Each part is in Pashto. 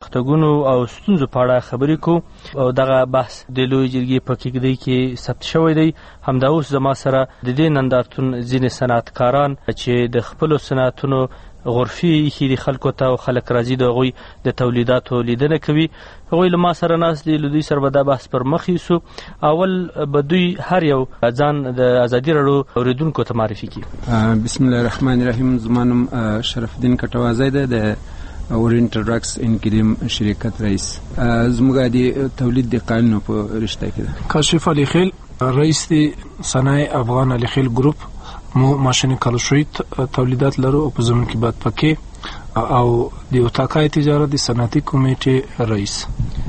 پرمختګونو او ستونزو په اړه خبرې کوو او دغه بحث د لوی جرګې په کیږدۍ کې ثبت شوی دی. همدا اوس زما سره د دې نندارتون ځینې صنعتکاران چې د خپلو صنعتونو غرفي ایښي دي خلکو ته او خلک راځي د هغوی د تولیداتو لیدنه کوي. هغوی له ما سره ناست دي. له دوی سره به دا بحث پر مخ یوسو. اول به دوی هر یو ځان د ازادي راډیو اورېدونکو ته معرفي کړي. بسم الله الرحمن الرحیم. زما نوم شرف الدین کټوازی دی، د اورینټل ډرګس انکریم شرکت رئیس. زموږ د تولید د قانون په رشته کې ده. کاشف علی خیل، رئیس دی صنایع افغان علی خیل گروپ. مو ماشین کالشوی تولیدات لرو او په زمون کې بعد پکې او د اتاقای تجارت د صنعتي کمیټې رئیس.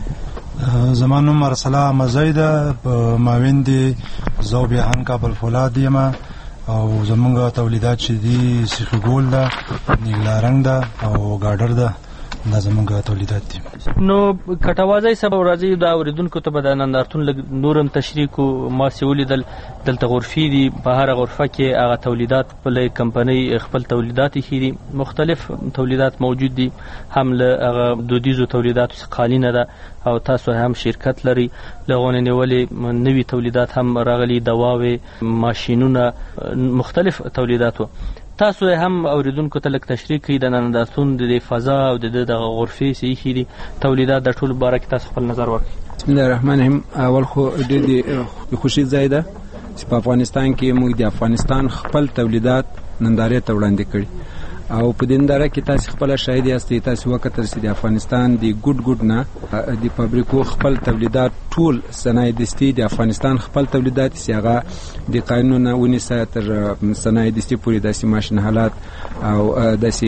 زمانو مرسلا مزیده په ماوین دی زوبیهان کابل فولاد یم او زمونږ تولیدات چې دي سیخ ګول ده، نیګلارنګ ده او ګاډر ده. دا زمونږ تولیدات دي. نو کټوازی صاحب راځي دا اوریدونکو ته به د نندارتون لږ نورم تشریح کو. ما چې ولیدل دلته غرفې دي، په هره غرفه کې هغه تولیدات خپل کمپنۍ خپل تولیدات ایښي دي. مختلف تولیدات موجود دي، هم له هغه دودیزو تولیداتو څخه قالینه ده او تاسو هم شرکت لري. له هغو نه نیولې نوي تولیدات هم راغلي، دواوې، ماشینونه، مختلف تولیداتو. تاسو هم اوریدونکو ته لږ تشریح کړئ د نندارتون د فضا او د دغه غرفې چې ایښي دي تولیدات د ټولو باره کې تاسو خپل نظر ورکړئ. بسم الله الرحمن الرحیم. اول خو ډېر د خوښۍ ځای ده چې په افغانستان کې موږ د افغانستان خپل تولیدات نندارې ته وړاندې کړي او په دې ننداره کې تاسو خپل شاهد یاستئ. تاسو وکتل چې د افغانستان د ګډ نه د فابریکو خپل تولیدات ټول صنایع دستي د افغانستان خپل تولیدات چې هغه د قانون نه ونیسه تر صنایع دستي پورې داسې ماشین حالات او داسې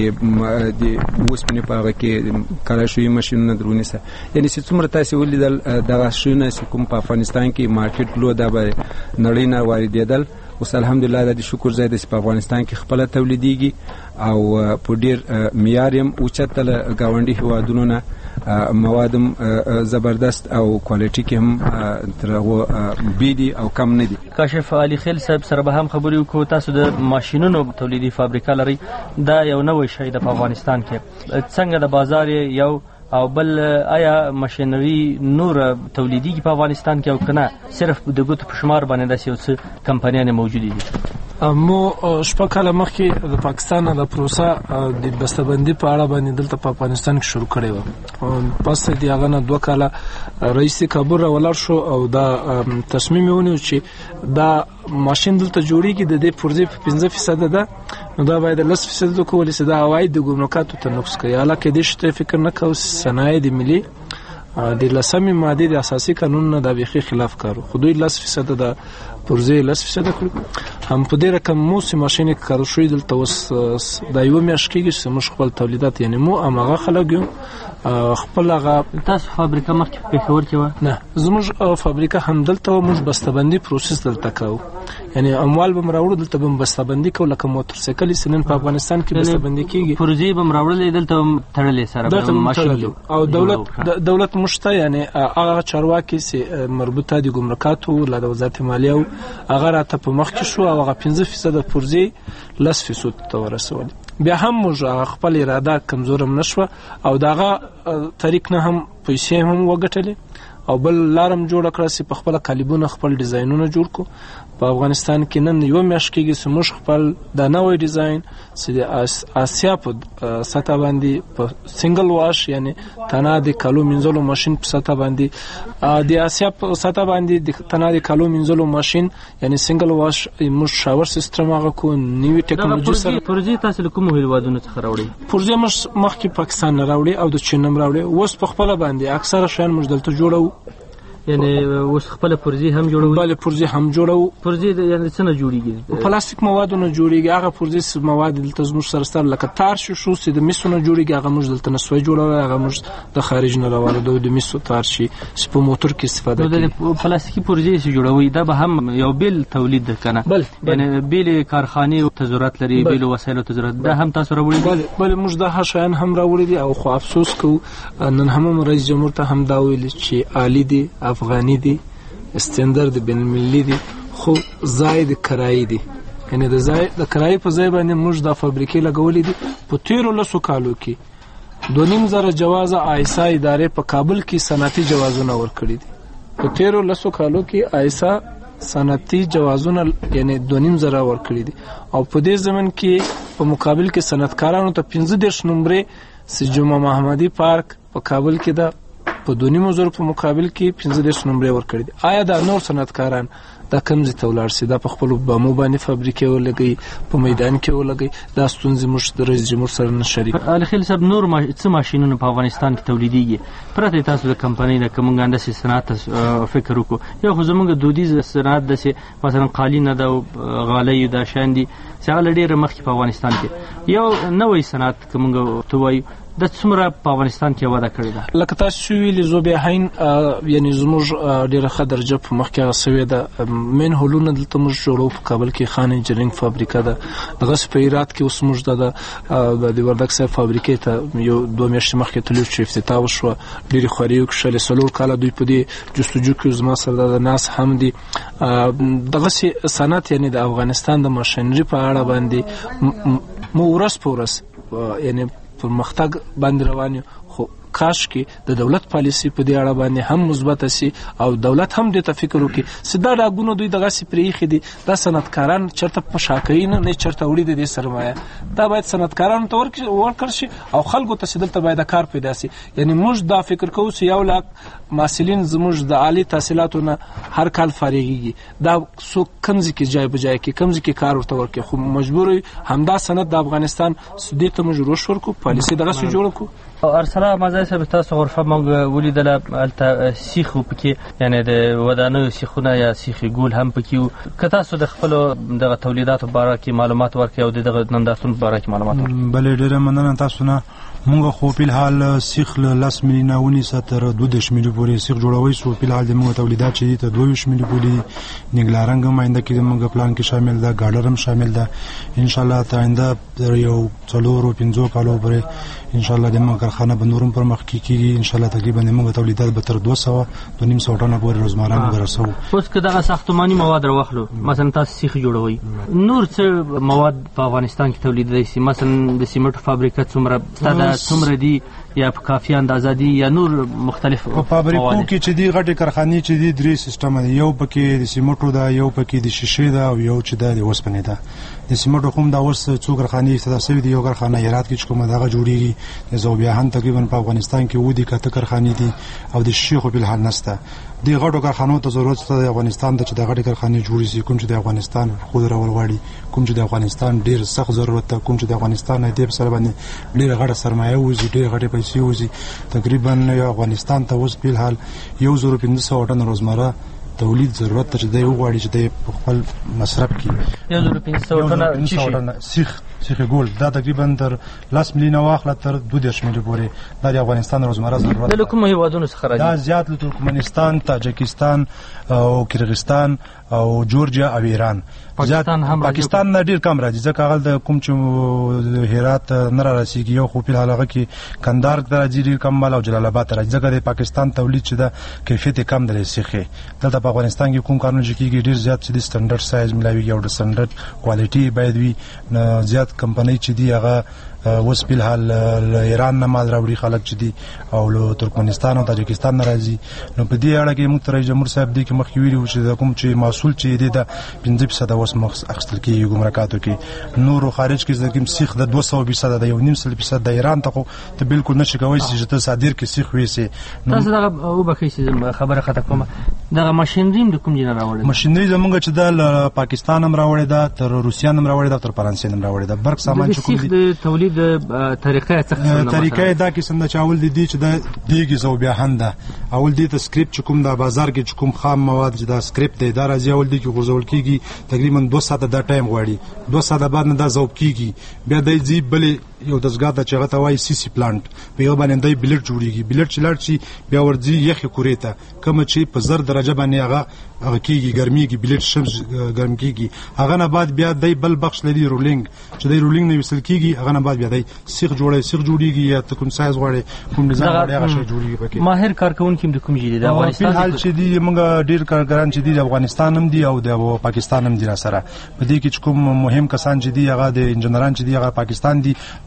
د اوسپنې په هغه کې کلاشوي ماشینونه درونیسه. یعنې چې څومره تاسو ولیدل دغه شیونه چې کوم په افغانستان کې مارکیټ لو دا به نړۍ نه واردېدل. اوس الحمدلله د شکر ځای د په افغانستان کې خپل تولیدېږي او په ډیر معیار هم اوچت له ګاونډي هیوادونو نه موادم زبردست او کوالټي کې هم تر هغو بیدي او کم نه دي. کاشف علی خیل صاحب سره به هم خبرې وکړو. تاسو د ماشینونو تولیدي فابریکه لرئ، دا یو نوی شی د افغانستان کې څنګه د بازار یو او بل آیا ماشینری نور تولیدي په افغانستان کې او کنه صرف د ګوتو په شمار باندې داسې یو څه کمپنیانې موجودې دي؟ مو شپږ کاله مخکې د پاکستان د پروسه د بسته‌بندي په اړه باندې دلته په افغانستان کې شروع کړې وه. پس د هغه نه 2 کاله رئیس کابل را ولاړ شو او دا تصمیم ونیو چې دا ماشین دلته جوړیږي د دې پروژې په 15% ده، نو دا باید 10% وکولې چې دا عواید د ګمرکاتو ته نقص کوي. حالکه دې شته فکر نه کوو صنایع د ملي د لسمې ماده د اساسي قانون نه د بيخي خلاف کارو. خو دوی 10% د پروژې 10% کړو. هم په دې رقم مو سي ماشين کارو شوې دلته وس د یو میاشت کې چې موږ خپل تولیدات یعنی مو امغه خلک یو خپل هغه. تاسو فابریکه مخکې په پېښور کې و؟ نه، زموږ فابریکه هم دلته موږ بسته‌بندي پروسس دلته کوو. یعنی اموال بم راوړو دلته بم بسته‌بندي کوو لکه موټر سایکل سنن په افغانستان کې بسته‌بندي کیږي. پروژې بم راوړلې دلته تړلې سره ماشين او دولت مشته یعنی هغه چارواکي چې مربوطه دي ګمرکاتو له وزارت مالیه هغه راته په مخ کې شو او هغه 15% پروژې 10% ته ورسول. بیا هم موږ خپل اراده کمزورم نشو او داغه طریق نه هم پیسې هم وګټلې او بل لارم جوړ کړی چې په خپل کالیبونه خپل ډیزاینونه جوړ کو. په افغانستان کې نن یو میاشت کېږي چې موږ خپل د نوې ډیزاین چې د آسیا په سطح باندې په سنگل واش یعنی تنه د کالو منځلو ماشين په سطح باندې د آسیا په سطح باندې د تنه د کالو منځلو ماشين یعنی سنگل واش موږ شاور سیستم هغه کو نیوی ټیکنالوژي سره. پروژې تاسو کوم هیوادونو څخه راوړي؟ پروژې مخکې پاکستان راوړي او د چین هم راوړي. اوس په خپل باندې اکثره شیان موږ دلته جوړو. یعنی اوس خپل پروژې هم جوړوي؟ بله پروژې هم جوړو. پروژې یعنی څنګه جوړیږي؟ پلاستیک موادونه جوړیږي. هغه پروژې مواد دلته زموږ سره ستر لکه تار شو چې د میسونو جوړیږي هغه موږ دلته نسوي جوړوي. هغه موږ د خارج نه راوړو د میسو تار شي چې په موټر کې استفاده کوي. د پلاستیکي پروژې چې جوړوي دا به هم یو بیل تولید کنه؟ یعنی بیل کارخانه او ضرورت لري، بیل وسایل ته ضرورت ده هم تاسو راوړي؟ بله موږ د شیان هم راوړي دي او خو افسوس کو نن هم رئیس جمهور ته هم دا ویل چې عالی دي، افغاني دي، استاندارد بین المللي دي، خو زائد کرایي دي. یعنی د کرایي په ځای باندې موږ د فابریکې لګولې دي. په 13 کالو کې 2.5 جواز آیسا ادارې په کابل کې صنعتي جوازونه ورکړي دي. په 13 کالو کې آیسا صنعتي جوازونه یعنی 2.5 ورکړي دي او په دې زمن کې په مقابل کې صنعتکارانو ته 15 نمبرې سجمه محمدي پارک په کابل کې ده په 2.5 په مقابل کې 15 نمبرې ورکړي دي. آیا دا نور صنعتکاران دا کم ځای ته ولاړ شي، دا په خپلو بامو باندې فابریکې ولګوي، په میدان کې ولګوي، دا ستونزې موږ د رئیس جمهور سره نه شریک. علي خلیل صاحب، نور څه ماشینونه په افغانستان کې تولیدېږي پرته تاسو د کمپنۍ نه که موږ همداسې صنعت فکر وکړو؟ یو خو زموږ دودیز صنعت داسې مثلا قالینه ده او غالۍ دا شیان دي چې هغه له ډېره مخکې په افغانستان کې. یو نوی صنعت که موږ ته وایو د څومره په افغانستان کې وده کړې ده؟ لکه تاسو ویلي ذوبیاهین یعنی زموږ ډېره ښه درجه په مخکې هغه سوې ده. مین هولونه دلته موږ جوړو په کابل کې، خان انجینرینګ فابریکه ده. دغسې په هرات کې اوس موږ د وردګ صاحب فابریکې ته یو 2 میاشتې مخکې تللو چې افتتاح وشوه. ډېرې خوارۍ وکړلې، 4 کاله دوی په دې جستجو کې زما سره د ناس هم دي. دغسې صنعت یعنی د افغانستان د ماشینري په اړه باندې مو ورځ په ورځ یعنی پرمختګ باندې روان یو. خو کاش کې د دولت پالیسي په دې اړه باندې هم مثبت شي او دولت هم دې ته فکر وکړي چې دا ډاګونه دوی دغسې پرېښي دي، دا صنعتکاران چېرته په شا کوي نه چېرته وړي د دې سرمایه. دا باید صنعتکارانو ته ورکړل شي او خلکو ته چې دلته باید د کار پیدا شي. یعنی موږ دا فکر کوو چې 1 لاک محصلین زموږ د عالي تحصیلاتو نه هر کال فارغېږي. دا څوک کوم ځای کې جای بجای کې کوم ځای کې کار ورته ورکړي، خو مجبور همدا صنعت د افغانستان دې ته موږ روش ورکړو، پالیسي دغسې جوړه کړو. ارسلا مزای صاحب، تاسو غرفه موږ ولیدله هلته سیخ و پکې، یعنی د ودانیو سیخونه یا سیخ ګول هم پکې و. که تاسو د خپلو دغه تولیداتو په باره کې معلومات ورکړئ او د دغه نندارتون په باره کې معلومات ورکړئ. بلې ډېره مننه تاسو نه. مونږ خو فلحال سیخ له 10 میلیونه ونیسه تر 22 میلیونه پورې سیخ جوړوي سو. فلحال د موږ تولیدات چې دي تر 22 میلیونه پورې. نیګلارنګ هم آینده کې د موږ پلان کې شامل ده، ګاډر هم شامل ده. ان شاء الله ته آینده یو 4-5 کالو پورې ان شاء الله د موږ کارخانه به نورم پر مخ کیږي. ان شاء الله تقریبا د موږ تولیدات به تر 200-2.5 ټنه پورې روزمره موږ رسو. اوس که دغه ساختماني مواد راوخلو، مثلا تاسو سیخ جوړوي، نور څه مواد په افغانستان کې تولیدېدای شي؟ مثلا د سیمنټو فابریکه څومره دي یا په کافي اندازه دي یا نور مختلف په فابریکو کې چې دي غټې کارخانې چې دي 3 سیستم دي. یو پکې د سیمنټو ده، یو پکې د شیشې ده او یو چې د اوسپنې ده. د سیمنټو کوم دا اوس څو کارخانې افتتاح شوي دي. یو کارخانه هرات کې چې کومه دغه جوړیږي، د ذوبیاهن تقریبا په افغانستان کې 10 کارخانې دي او د شیشې خو بلحال نشته. د غټو کارخانو ته ضرورت شته د افغانستان ته چې د غټې کارخانې جوړې شي، کوم چې د افغانستان خود راول غواړي، کوم چې د افغانستان ډیر سخت ضرورت ده، کوم چې د افغانستان د سره باندې ډیر غټه سرمایه وځي، ډیر غټه پیسې وځي. تقریبا افغانستان ته اوس بلحال 1500 ټن روزمره تولید ضرورت ته چې دی وغواړي چې دی خپل مصرف کړي. 1500 ټن سیخ ګول دا تقریبا تر 10 میلیونه واخله تر 22 میلیونه پورې دا د افغانستان روزمره ضرورت ده. د کومو هیوادونو څخه راځي؟ دا زیات له ترکمنستان، تاجکستان او کرغستان او جورجیا او ایران. پاکستان نه ډیر کم راځي ځکه هغه د کوم چې هرات نه راسیږي. یو خو په حالغه کې کندهار ته راځي ډیر کم مال او جلال آباد ته راځي ځکه د پاکستان تولید چې د کیفیت کم دی سیخه. دلته په افغانستان کې کوم کارونه چې کیږي ډیر زیات چې د سټانډرډ سایز ملاوي او د سټانډرډ کوالټي باید وي. زیات کمپنۍ چې دی هغه اوس په حال ایران نه مال راوړي خلک چې دي او له ترکمنستان او تاجکستان نه راځي. نو په دې اړه کې موږ رئیس جمهور صاحب دی کې مخکې ویلي چې د کوم چې محصول چې دی د 15% اوس مخ اخستل کېږي ګمرکاتو کې. نور خارج کې زکه سیخ د 200% د 1.5% د ایران ته ته بالکل نشي کوي چې ته صادر کې سیخ وېسي. تاسو دا وبخښئ چې خبره خطا کوم. دا ماشینري د کوم جنه راوړل؟ ماشینري زمونږ چې د پاکستان هم راوړل ده، تر روسیا هم راوړل ده، تر فرانسې هم راوړل ده. برق سامان چې کوم دي تولید طریقې څخه طریقې دا قسم د چاول دي چې د دیګي ذوبیاهن ده. اول دي ته سکرپټ چې کوم د بازار کې چې کوم خام مواد چې دا سکرپټ دی دا راځي اول دي کې غوړول کیږي تقریبا 2 ساعته دا ټایم غواړي. 2 ساعته بعد نه دا ذوب کیږي. بیا د زی بلې یو دزګاه ته چې هغه وایي سی پلانټ په یو باندې د بلیټ جوړیږي. بلیټ چې لړ شي بیا ورځي یخ کورې ته کوم چې په 0 درجه باندې هغه کیږي ګرميږي بلیټ شمس ګرم کیږي. هغه نه بعد بیا د بل بخش لري رولینګ چې د رولینګ نه وسل کیږي. هغه نه بعد بیا د سیخ جوړیږي یا کوم سایز غواړي کوم ډیزاین غواړي هغه شی جوړیږي. پکې ماهر کارکونکو د کوم جدي د افغانستان حال چې دی موږ ډیر کارګران چې دی د افغانستان هم دي او د پاکستان هم دي را سره. په دې کې کوم مهم کسان چې دی هغه د انجنیران چې دی هغه پاکستان دي. په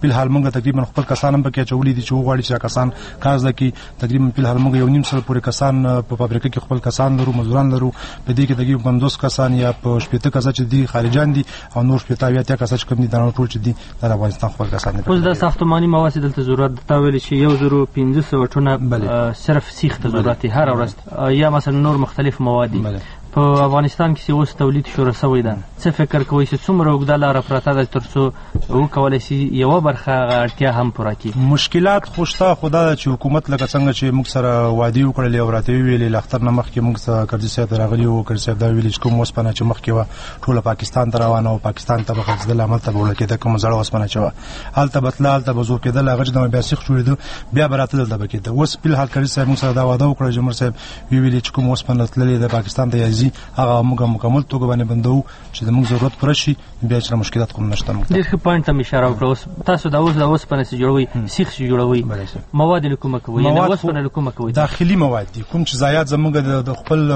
په حال موږ تقریبا خپل کسان هم پکې چولې دي چې وغواړي چې کسان کار زده تقریبا په حال موږ 1.5 پورې کسان په فابریکه کې خپل کسان لرو مزدوران لرو په دې کې تقریبا 50 کسان یا په 70 کسان چې دي خارجان دي او نور 70 کسان چې کوم دي دا ټول چې دي د افغانستان خپل کسان دي. اوس د ساختماني مواد دلته ضرورت تا ویل چې 1500 ټنه صرف سیخ ته ضرورت هر ورځ یا مثلا نور مختلف مواد په افغانستان کې اوس تولید شروع شوی ده. څه فکر کوئ چې څومره اوږده لاره پرته ده ترڅو وکولای شي یوه برخه اړتیا هم پوره کړي؟ مشکلات خو شته، خو دا چې حکومت لکه څنګه چې موږ سره وعدې وکړلې او راته ویلې له اختر نه مخکې موږ سره کرزي صاحب راغلي وو. کرزي صاحب دا ویلي چې کوم اوسپنه چې مخکې وه ټوله پاکستان ته روانه وه، پاکستان ته به خرڅېدل، هملته به وړل کېده. کومه زړه اوسپنه چې وه هلته به تله، هلته به زور کېدل، هغه چې دمه بیا سیخ جوړېده بیا به راته دلته به کېده. اوس فلحال کرزي صاحب موږ سره دا وعده وکړه، جمهور صاحب ویلي چې کوم اوسپنه تللې ده پاکستان ته یا ځي هغه موږ مکمل توګه باندې بندو چې د موږ ضرورت پوره شي، بیا چې مشکلات کوم نشته. ډېر ښه پوینټ ته مې اشاره وکړه. تاسو دا اوسپنه چې جوړوئ، سیخ چې جوړوئ، مواد له کومه کوئ؟ یعنې اوسپنه له کومه کوئ؟ داخلي مواد دي، کوم چې ضایعات زموږ د خپل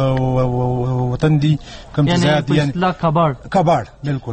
وطن دي، کوم چې ضایعات دي یعنې کباړ بالکل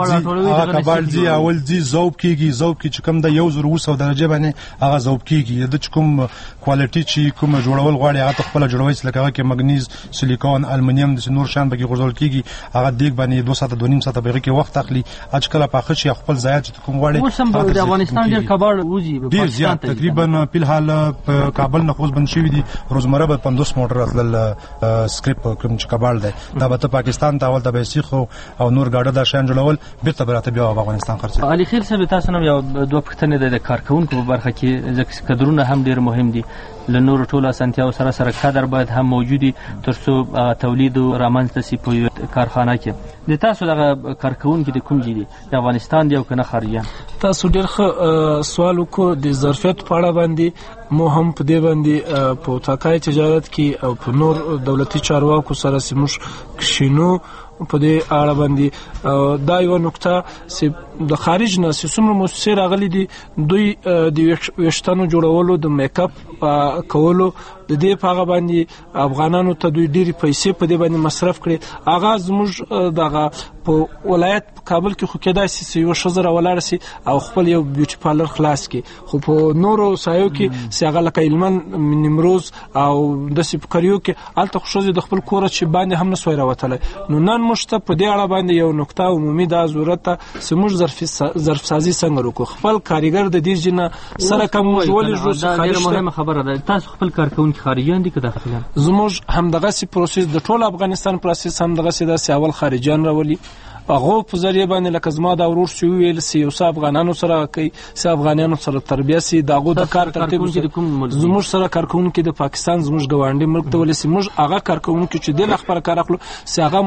کباړ دي اول دي ذوب کېږي چې کوم د 1200 درجه باندې هغه ذوب کېږي. د کوم کوالټي چې کوم جوړول غواړي هغه ته خپل جوړوي، لکه هغه کې مګنیز، سیلیکون، المونیم د نور شان بګي غوړول کېږي. هغه دیګ باندې 2 ساعته 2.5 ساعته بغیر کې وخت اخلي. اجکل پاخه شي خپل ځایات چې کوم غواړي. اوس هم د افغانستان ډېر کباړ وځي ډېر زیات، تقریبا په حال په کابل نه خوځ بند شوی دي. روزمره به 50 موټر راتلل سکریپ کوم چې کباړ دی دا به پاکستان ته اول د بیسیخ او نور گاډه د شان جوړول بیرته براته بیا افغانستان خرڅ. علي خیل صاحب تاسو نو یو دوه پښتنې د کارکونکو په برخه کې ځکه کډرونه هم ډېر مهم دي. له نور ټولو اسانتیاو سره کادر باید هم موجودي ترڅو تولید رامنځته شي په کارخانه کې. د تاسو دغه کارکونکو د کوم دي د افغانستان دی او کنه خارجيان؟ تاسو ډېر ښه سوال وکړو د ظرفیت په اړه باندې. مو هم په دې باندې په تاکای تجارت کې او په نور دولتي چارواکو سره سیموش کښینو په دې اړه باندې. دا یو نقطه چې د خارج نه څومره مؤسسې راغلي دي، دوی د ویښتانو جوړولو د میک اپ کولو د دې په هغه باندې افغانانو ته دوی ډېری پیسې په دې باندې مصرف کړي. هغه زموږ دغه په ولایت کابل کې خو کېدای شي چې یو ښځه راولاړه شي او خپل یو بیوټي پارلر خلاص کړي، خو په نورو سایو کې چې هغه لکه هلمند، نیمروز او داسې په کریو کې هلته خو ښځې د خپل کوره چې باندې هم نسوای راوتلی. نو نن موږ ته په دې اړه باندې یو نقطه عمومي دا ضرورت ده چې موږ ظرف سازي څنګه وکړو. خپل کاریګر د دې جنه سره کوم ولې ډېره مهمه خبره ده. تاسو خپل کارکونکي خارجيان دي که داخليان؟ زموږ هم دغسې پروسس د ټول افغانستان پروسس هم دغسې ده چې اول خارجيان راولي، هغه په ذریعه باندې لکه زما دا ورور چې ویل سي یو څه افغانانو سره کوي، څه افغانانو سره تربیه سي، دغه د کار ترتیب زموږ سره کارکونکي د پاکستان زموږ ګاونډي ملک ته ولې موږ هغه کارکونکي چې د خبره کار اخلو چې هغه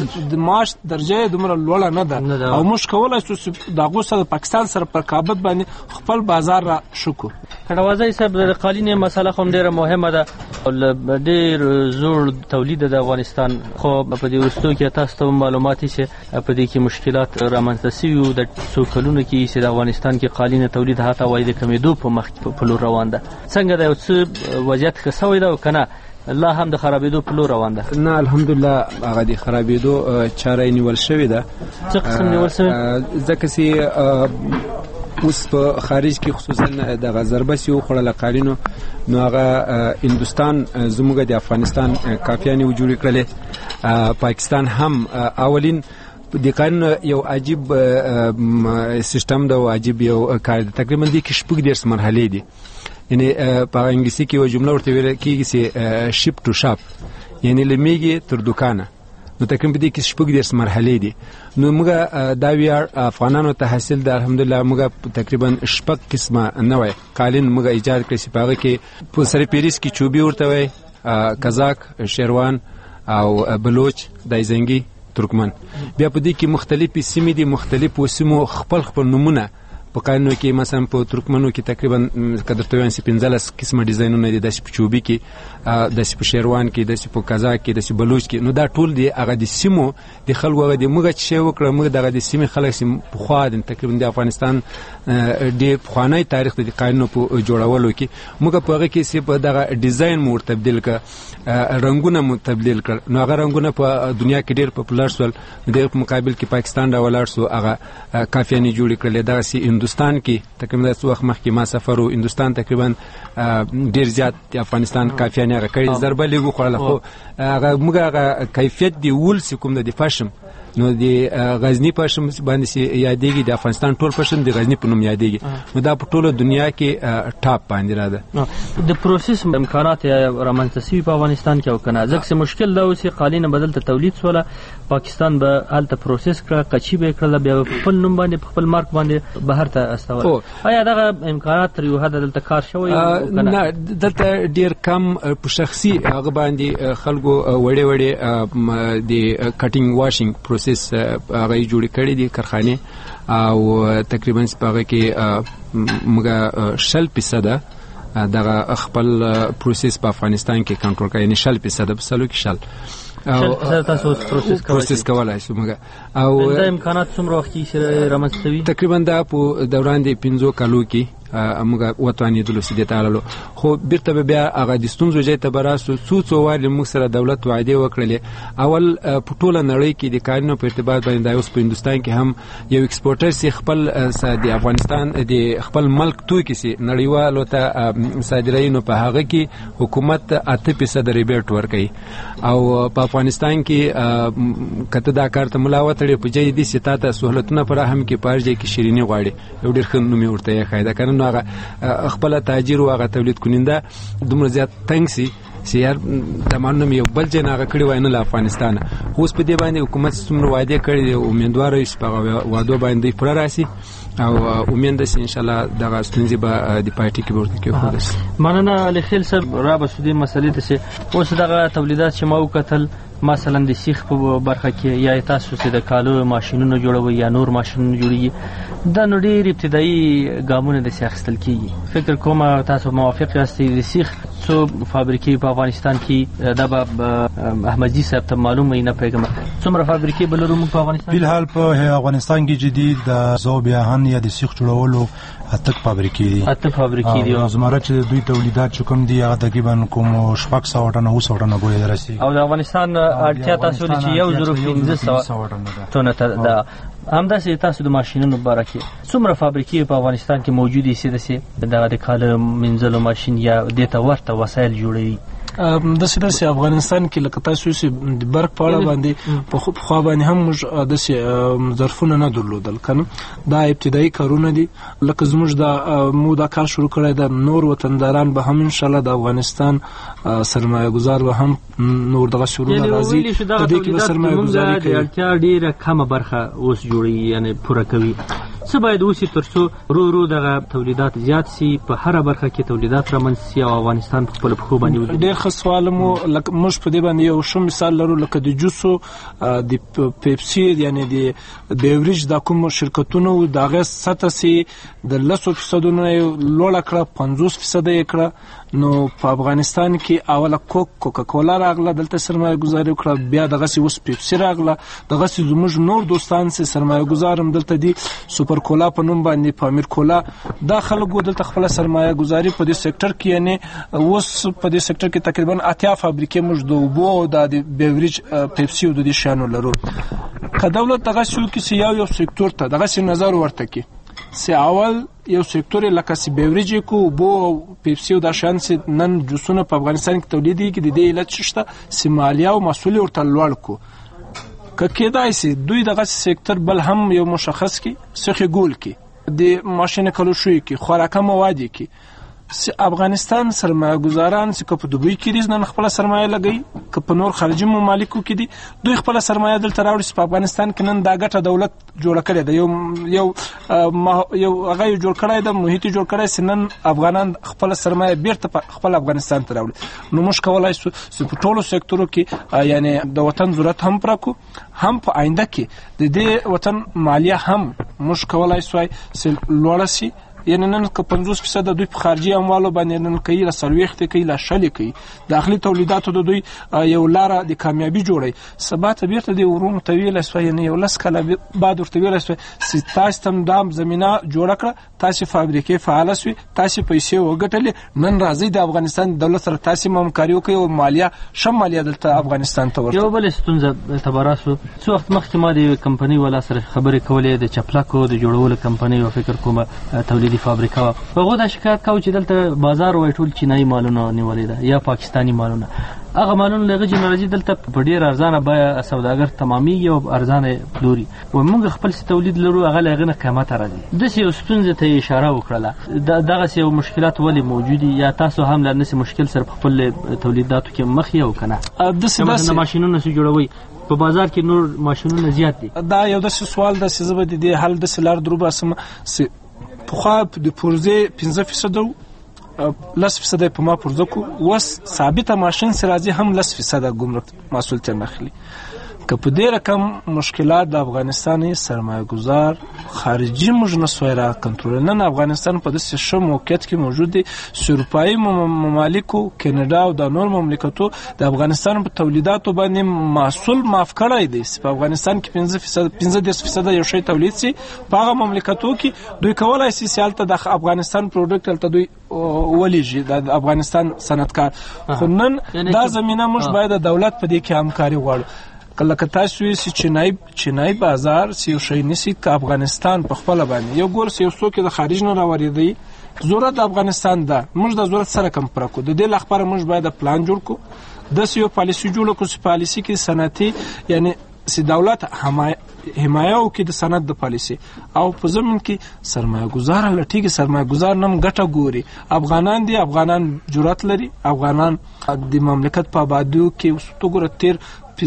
معاش درجه دومره لوړه نه ده او موږ کولای شو دغه سره پاکستان سره پر کابل باندې خپل بازار را شکو. کډوازی صاحب د قالینې مسله هم ډیره مهمه ده. ډېر زوړ تولید د افغانستان، خو په دې وروستیو کې تاسو ته معلومات چې په دې کې مشکلات رامنځته شوي د څو کلونو کې چې د افغانستان کې قالینې تولید هاته وایي د کمیدو په مخ په لور روان ده. څنګه د یو څه وضعیت ښه شوی ده او که نه لا هم د خرابېدو په لور روان ده؟ نه الحمدلله هغه د خرابېدو چاره یې نیول شوې ده. څه قسم نیول شوې؟ ځکه چې اوس په خارج کې خصوصا د ضربه سي وخوړله قالینو، نو هغه هندوستان زموږ د افغانستان کافیانې وجوړې کړلې. پاکستان هم اولین د قانون یو عجیب سیستم ده او عجیب یو کار ده. تقریبا د کې شپږ دېرش مرحلې دي. یعنی په انګلیسي کې یو جمله ورته ویل کېږي چې شپ ټو شاپ، یعنی له میږې تر دوکانه. نو تقریبا دې کې شپږ دېرش مرحلې دي. نو موږ دا ویاړ افغانانو ته حاصل ده. الحمدلله موږ تقریبا شپږ قسمه نوی قالین موږ ایجاد کړی چې په هغه کې په سره پیریس کې چوبي ورته وایي، کزاک، شیروان او بلوچ، دایزنګي، ترکمن. بیا په دې کې مختلفې سیمې دي، مختلفو سیمو خپل نومونه په قانونو کې. مثلا په ترکمنو کې تقریبا درته وایم چې 15 قسمه ډیزاینونه دي، داسې په چوبي کې، داسې په شیروان کې، داسې په کزاک کې، داسې بلوچ کې. نو دا ټول دي هغه د سیمو د خلکو هغه د موږ چې وکړه. موږ دغه د سیمې خلک چې پخوا د تقریبا د افغانستان ډېر پخوانی تاریخ د قانونو په جوړولو کې موږ په هغه کې چې په دغه ډیزاین مو تبدیل کړ، رنگونه مو تبدیل کړ. نو هغه رنگونه په دنیا کې ډېر پاپولر شول. د مقابل کې پاکستان را ولاړ شو، هغه کافیانې جوړې کړلې. دغسې هندوستان کې تقریبا څو وخت مخکې ما سفر و هندوستان تقریبا ډیر زیات د افغانستان کافیانه هغه کړي ضربه لګو خوړله خو هغه موږ هغه کیفیت دی ولس کوم د پښم نو د غزنی پښم باندې یادېږي د افغانستان ټول پښم د غزنی په نوم یادېږي نو دا په ټوله دنیا کې ټاپ باندې را ده د پروسس امکانات رامنځته شوي په افغانستان کې او کنه ځکه مشکل دا اوس قالینه بدل ته تولید سوله پاکستان به هلته پروسس کړه قچي به کړل بیا په خپل نوم باندې په خپل مارک باندې بهر ته استول آیا دغه امکانات تر یو حد دلته کار شوی نه دلته ډیر کم په شخصي هغه باندې خلکو وړې د کټینګ واشینګ پروسس هغه جوړ کړي دي کارخانه او تقریبا په کې موږ 60% دغه خپل پروسس په افغانستان کې کنټرول کوي، یعنی 60% په سلو کې 60 تاسو پروسس کولای شو موږ او د امکانات څومره وخت کې رامنځته تقریبا دا په دوران د 15 کالو کې موږ وطني دلوسي د تعالو خو بیرته بیا هغه د ستونزو ځای ته براسو څو واري موږ سره دولت وعده وکړلې اول په ټوله نړۍ کې د کارونو په ارتباط باندې اوس په هندوستان کې هم یو ایکسپورټر سي خپل د افغانستان د خپل ملک توکي سي نړیوالو ته صادرینو په هغه کې حکومت 8% ریبیټ ورکړي او په افغانستان کې کته دا کار ته ملاوتړي په جې دي ستاته سہولتونه پر هم کې پارځي کې شیرینی غواړي یو ډیر خنو می ورته یې خایده کنه نو هغه خپل تاجر او هغه تولید کننده دومره زیات تنګ سي یار تمام یو بل جناغه کړي وای نه افغانستان اوس په دې باندې حکومت څومره وعده کړي امیدوار یې په وعده باندې پر راسي او امید ده ان شاء الله دغه ستونزې به د پارټي کې ورته کې خو مننه علي خیل صاحب را بسودي مسلې ته چې اوس دغه تولیدات چې ما وکتل مثلا د سیخ په برخه کې یا تاسو چې د کالو ماشينونو جوړوي یا نور ماشينونو جوړي د نړۍ ابتدایي ګامونه د سیاستل کیږي فکر کوم تاسو موافق یاستئ د سیخ څو فابریکې په افغانستان کې د احمدجي صاحب ته معلومه نه پیغام څومره فابریکې بلرو په افغانستان بلحال په افغانستان کې جدید د زوبیاهن یا د سیخ جوړولو اته فابریکې دي او زموږ چې دوی تولیدات چې کوم دي هغه تقریبا کوم 700 ټنه 900 ټنه ګویا درسي او د افغانستان اړتیا تاسو چې 1.15 ټنه ته همداسې تاسو د ماشینونو باره کې څومره فابریکې په افغانستان کې موجودې سي د کاله منځلو ماشین یا د ته ورته وسایل جوړوي د سیداسي افغانستان کې لکه تاسو چې د برق په اړه باندې په خو باندې هم موږ د ظرفونه نه درلودل کنه دا ابتدایي کارونه دي لکه زموږ د مو دا کار شروع کړی د نور وطنداران به هم ان شاء الله د افغانستان سرمایه گذار به هم نور دغه شروع راځي د دې کې به سرمایه گذاري کوي اړتیا ډیره کمه برخه اوس جوړي یعنی پوره کوي څه باید وسی ترڅو رو دغه تولیدات زیات سي په هر برخه کې تولیدات رامنځته سي او افغانستان په خپل خو باندې ډېر ښه سوال مو لکه موږ په دې باندې یو شو مثال لرو لکه د جوسو د پیپسي یعنی د بیوریج د کوم شرکتونو دغه سطح سي د 10% نه لوړ کړه 50% یې کړه نو په افغانستان کې اوله کوکا کولا راغله دلته سرمایه گذاري وکړه بیا دغه سی اوس پیپسي راغله دغه سی زموږ نور دوستان سي سرمایه گذارم دلته دي سوپر کولا په نوم باندې پامیر کولا دا خلکو دلته خپل سرمایه گذاري په دې سېکټر کې یعنی اوس په دې سېکټر کې تقریبا 80 فابریکې موږ د اوبو او د بیوریج پیپسي او د دې شانو لرو که دولت دغه شو کې یو سېکټر ته دغه سی نظر ورته کې سی اول یو سېکټر لکه سی بیوریج کو بو پیپسي او د شان سی نن جوسونه په افغانستان کې تولید دي کې د دې علت شته سی مالیه او مسؤلیت ورته لوړ کو که کېدای سي دوی دغه سېکټر بل هم یو مشخص کې سخه ګول کې د ماشین کلوشوي کې خوراکه مواد کې افغانستان سرمایه گذاران چې په دوبۍ کې دي نن خپل سرمایه لګي که په نور خارجي ممالکو کې دي دوی خپل سرمایه دلته راوړي په افغانستان کې نن دا ګټه دولت جوړ کړی دی یو هغه جوړ کړی د محیط جوړ کړی سنن افغانان خپل سرمایه بیرته خپل افغانستان ته راوړي نو موږ کولای شو په ټولو سېکټرو کې یعنی د وطن ضرورت هم پرکو هم په آینده کې د دې وطن مالیه هم موږ کولای شو لوړه سي یعنی نن که 50% دوی په خارجي اموالو باندې نن کوي، له 40 کوي، له 60 کوي. داخلي تولیداتو د دوی یو لاره د کامیابی جوړي. سبا ته بیرته د ورونو طویل اسوي، یعنی یو لس کاله بعد ورته ویل اسوي چې تاسو تم دام زمينه جوړ کړه، تاسو فابریکې فعال شوي، تاسو پیسې وګټلې، نن راځي د افغانستان دولت سره تاسو همکاري وکړئ او مالیه شماليه دلته افغانستان ته ورته. یو بل ستونزه تبراسو څو وخت مخکې ما د کمپنۍ ولا سره خبرې کولې د چپلاکو د جوړولو کمپنۍ او فکر کوم تولیدي فابریکه هغه د شکایت کاوه چې دلته بازار وای ټول چینایي مالونه نیولې ده یا پاکستانی مالونه. هغه مالونه لږه جنرالي دلته په ډیر ارزانه بیا سوداګر تمامي او ارزانه پلوري و موږ خپل تولید لرو هغه لغنه قیمت راځي. د سې ستونزه ته اشاره وکړه. دغه سې مشکلات ولې موجودي یا تاسو هم لنسې مشکل سره خپل تولیداتو کې مخ یو کنه د سې ماشينونه سې جوړوي په بازار کې نور ماشينونه زیات دي. دا یو د سوال د سزبه دي حل د سلار دروبه سم په د پورزه 15% 10% په ما پورزه کو وس ثابته ماشين سرازي هم 10% ګمرک مسؤل تر نخلي. که په دې رقم مشکلات د افغانستاني سرمایه گذار خارجي موږ نه سویرا کنټرول نه افغانستان په داسې ښه موقعیت کې موجود دي. اروپایي ممالکو، کاناډا او د نور مملکتو د افغانستان په تولیداتو باندې محصول معاف کړی دی. په افغانستان کې 15% یو شی تولید سي، په هغه مملکتو کې دوی کولای شي سیالته د افغانستان پروډکټ ته دوی ولېږي د افغانستان صنعتکار. خو نن دا زمينه موږ باید د دولت په دې کې همکاري وغواړو. کله که تاسو یې چینای بازار یو شی نسی که افغانستان په خپل باندې یو ګور یو څوک د خارج نه راوړي ضرورت د افغانستان ده، موږ د ضرورت سره کم پرکو. د دې لپاره موږ باید پلان جوړ کو، د یو پالیسی جوړ کو چې پالیسی کې صنعتي یعنی سي دولت حمایه او کې د صنعت د پالیسی او په زمين کې سرمایه گذار لټیږي. سرمایه گذار نم ګټه ګوري. افغانان دي، افغانان جرأت لري، افغانان د مملکت په آبادیو کې وسوګره تیر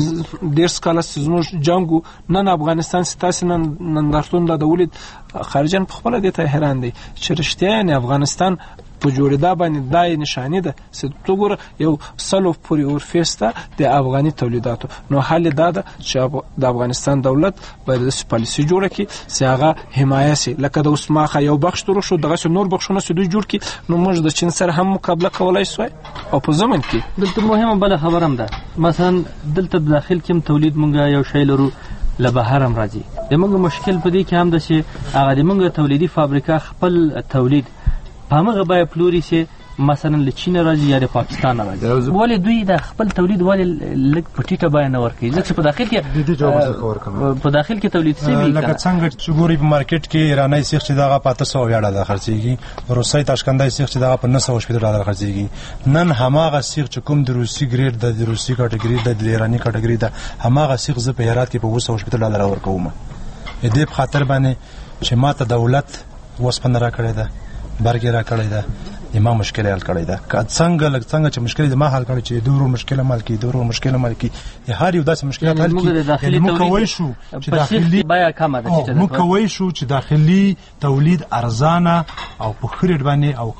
ډیر سکاله زموږ جنگو نن افغانستان ستاسو نن درتون د ولید خارجن په خپل د ته حیران دي چې رښتیا نه افغانستان په جوړیدا باندې دای نشانه ده چې تو ګور یو سلو پوری اور فیستا د افغاني تولیداتو. نو حل دا ده چې د افغانستان دولت باید د پالیسی جوړه کړي چې هغه حمایه سي. لکه د اوسماخه یو بخش تر شو دغه نور بخښونه سدوی جوړ کړي. نو موږ د چین سره هم مقابله کولای شو او په زمن کې دلته مهمه بل خبره هم ده. مثلا دلته داخل کې تولید مونږه یو شی لرو له بهر هم راځي. د موږ مشکل په دې کې هم ده چې هغه د موږ تولیدي فابریکه خپل تولید په هغه بای پلوري سي مثلا له چین راځي یا د پاکستان راځي. ولې دوی د خپل تولید ولې لږ پټیټه بیان ورکړي؟ ځکه په داخل کې د جواب ورکړم په داخل کې تولید سي وي لکه څنګه چې ګوري په مارکیټ کې ایراني سیخ چې دغه په 300 خرڅيږي، روسي تاشکندای سیخ چې دغه په 900 خرڅيږي. نن هماغه سیخ چې کوم د روسي ګریډ د روسي کټګوري د ایراني کټګوري د هماغه سیخ ز په هرات کې په 200 ورکوم. دې په خاطر باندې چې ماته دولت وسپنه را کړی ده، برګ را کړی ده، ما مشکل حل کړی ده. که څنګه چې مشکل دې ما حل کړی چې دورو مشکل مال کې دورو مشکل مال کې هر یو داسې مشکلات حل کی. موږ کوی شو چې داخلي بیا کم ده چې موږ کوی شو چې داخلي تولید ارزانه او په خرید باندې او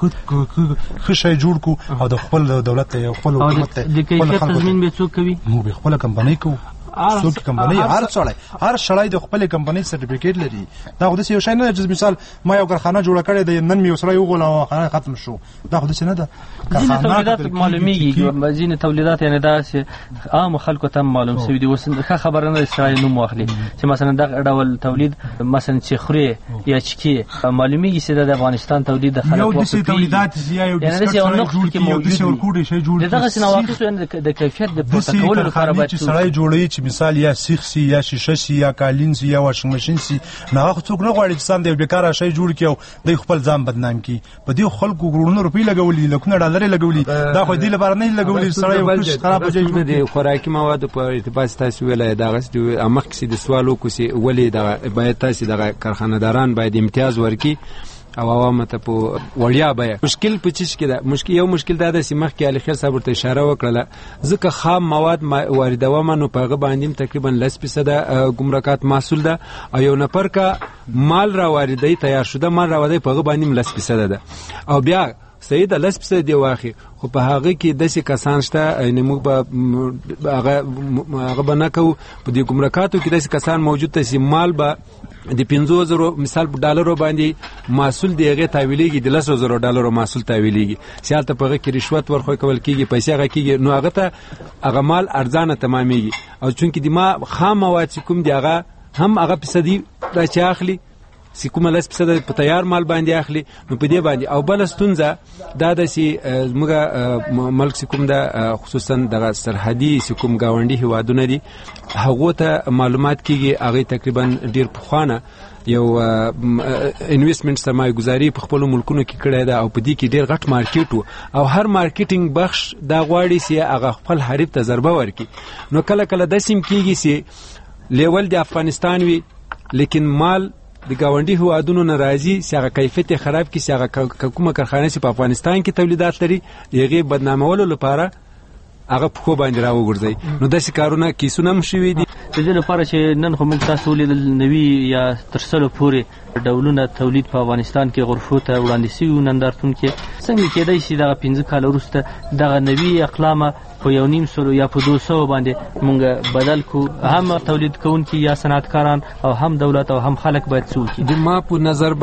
خشای جوړ کو او د خپل دولت او خپل حکومت د کیفیت تضمین به څوک کوي؟ موږ خپل کمپنۍ کوو. څوک کمپنۍ هر شړای د خپل کمپنۍ سرټیفیکیټ لري. دا خو د یو شای نه چې مثال ما یو کارخانه جوړ کړې ده نن می وسره یو غول او ختم شو. دا خو د نه ده. ځینې تولیدات معلومیږي، ځینې تولیدات یعنی دا چې عام خلکو ته معلوم شوی دي. اوس خبره نه اسرائیل نوم واخلي چې مثلا دا ډول تولید مثلا چې خوري یا چکی معلومیږي چې د افغانستان تولید د خلکو یو د تولیدات یا یو د جوړ کی یو د ورکوډي شی جوړ دغه سنواقص د کیفیت د پروتوکول لپاره باید سړی جوړي مثال یا سیخ سی یا شیشه سی یا کالین سی یا واشنګ ماشین سی نه څوک نه غواړي چې سم دی بیکاره شی جوړ کیو د خپل ځان بدنام کی. په دې خلکو ګورونو روپی لګولي، لکونه ډالر لګولي. دا خو دې لپاره نه لګولي سړی خراب ځای دی. خوراکي مواد په ارتباط تاسو ویلای دا غس امخ کې د سوالو کوسي ولې دا باید تاسو د کارخانه‌داران باید امتیاز ورکي او عوامو ته په وړیا بیا. مشکل په چیز کې ده یو مشکل دا د سیمخ کې علي خیر صاحب ته اشاره وکړه ځکه خام مواد واردومه نو په غباندیم تقریبا 10% ګمرکات محصول ده او یو نفر کا مال را واردای تیار شده مال را واردای په غباندیم 10% ده او بیا صحیح ده 10% دی واخی خو په هغه کې داسې کسان شته یعنې موږ به هغه به نه کوو په دې ګمرکاتو کې داسې کسان موجود ته چې مال به د 50,000 مثال په ډالرو باندې محصول دی هغې تحویلېږي د 10,000 ډالرو محصول تحویلېږي چې هلته په هغه کې رشوت ورکول کېږي پیسې هغه کېږي نو هغه ته هغه مال ارزانه تمامېږي او چونکې د ما خام مواد چې کوم دی هغه هم هغه فیصدي را چې اخلي چې کومه 10% په تیار مال باندې اخلي نو په دې باندې او بله ستونزه دا ده چې زموږ ملک چې کوم ده خصوصا دغه سرحدي چې کوم ګاونډي هېوادونه دي هغو ته معلومات کېږي هغې تقریبا ډېر پخوانه یو انویسټمنټ سرمایه ګزاري په خپلو ملکونو کې کړې ده او په دې کې ډېر غټ مارکیټ و او هر مارکیټینګ بخش دا غواړي چې هغه خپل حریف ته ضربه ورکړي نو کله کله داسې هم کېږي چې لیول د افغانستان وي لیکن مال د ګاونډي هېوادونو نه راځي چې هغه کیفیت یې خراب کړي چې هغه کومه کارخانه چې په افغانستان کې تولیدات لري د هغې بدنامولو لپاره هغه پښو باندې راوګرځوي نو داسې کارونه کیسونه هم شوي دي د دې لپاره چې نن خو موږ تاسو ولیدل نوي یا تر سلو پورې ډولونه تولید په افغانستان کې غرفو ته وړاندې شوي نندارتون کې څنګه کېدای شي دغه 15 کاله وروسته دغه نوي اقلامه په 1.5 یا په 200 باندې مونږ بدل کو هم تولید کوونکي یا صنعتکاران او هم دولت او هم خلک باید څه وکړي د ما په نظر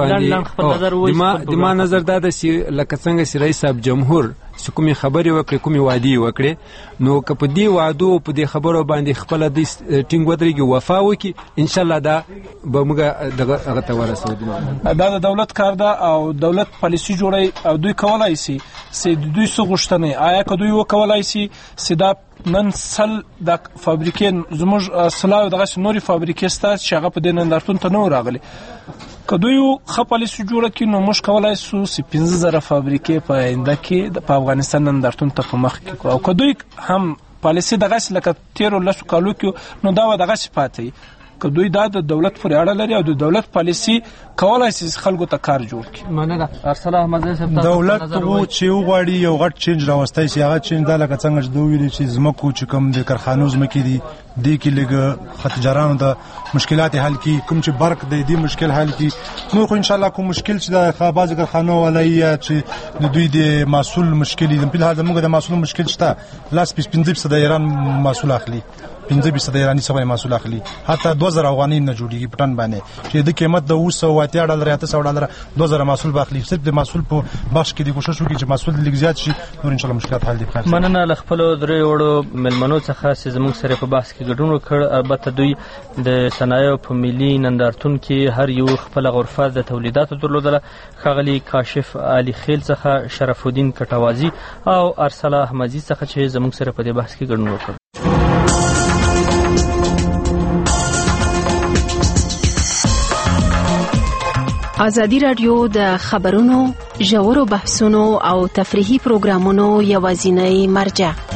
باندې د ما نظر دا ده چې لکه څنګه چې رئیس صاحب جمهور چې کومې خبرې وکړې کومې وعدې وکړې نو که په دې وعدو په دې خبرو باندې خپله دوی ټینګ ودرېږي وفا وکړي انشاءالله دا به موږ هغه ته ورسوو دا د دولت کار ده او دولت پالیسي جوړوي او دوی کولی شي چې دوی څه غوښتنې آیا که دوی وکولی شي چې دا نن سل د فابریکې زموږ سلاو دغسې نورې فابریکې شته چې هغه په دې نندارتون ته نه و راغلي که دوی ښه پالیسي جوړه کړي نو موږ کولی شو چې 15,000 فابریکې په آینده کې په افغانستان نندارتون ته په مخ کې کړو او که دوی هم پالیسي دغسې لکه تېرو 10 کالو کې نو دا به دغسې پاتې که دوی دا د دولت پورې اړه لري او د دولت پالیسي کولی شي خلکو ته کار جوړ کړي. مننه. ارسله احمدزی صاحب دولت چې وغواړي یو غټ چینج راوستی شي هغه چینج دا لکه څنګه چې دوی ویلي چې ځمکو چې کوم د کارخانو ځمکې دي دې کې لږ ختجارانو د مشکلات حل کړي کوم چې برق دی دې مشکل حل کړي نور خو انشاءالله کوم مشکل چې د بعضې کارخانو والا یا چې د دوی د محصول مشکل دي په الحال زموږ د محصول مشکل شته 15% د ایران محصول اخلي 15% ایرانی سبا محصول اخلي حتی 2000 افغانۍ نه جوړیږي پټن باندې چې د قیمت د 280 ډالر یا 300 ډالر 2000 محصول باخلي صرف د محصول په بخش کې د کوشش وکړي چې محصول لږ زیات شي نور ان شاء الله مشکلات حل دي. مننه له خپل درې وړو ملمنو څخه چې زموږ سره په بحث کې ګډون وکړ. البته دوی د صنایع په ملي نندارتون کې هر یو خپل غرفه د تولیداتو درلودله. ښاغلي کاشف علي خیل څخه شرف الدین کټوازی او ارسله احمدزی څخه چې زموږ سره په دې بحث کې ګډون وکړ. ازادي راډیو د خبرونو ژورو بحثونو او تفریحي پروګرامونو یوازینی مرجع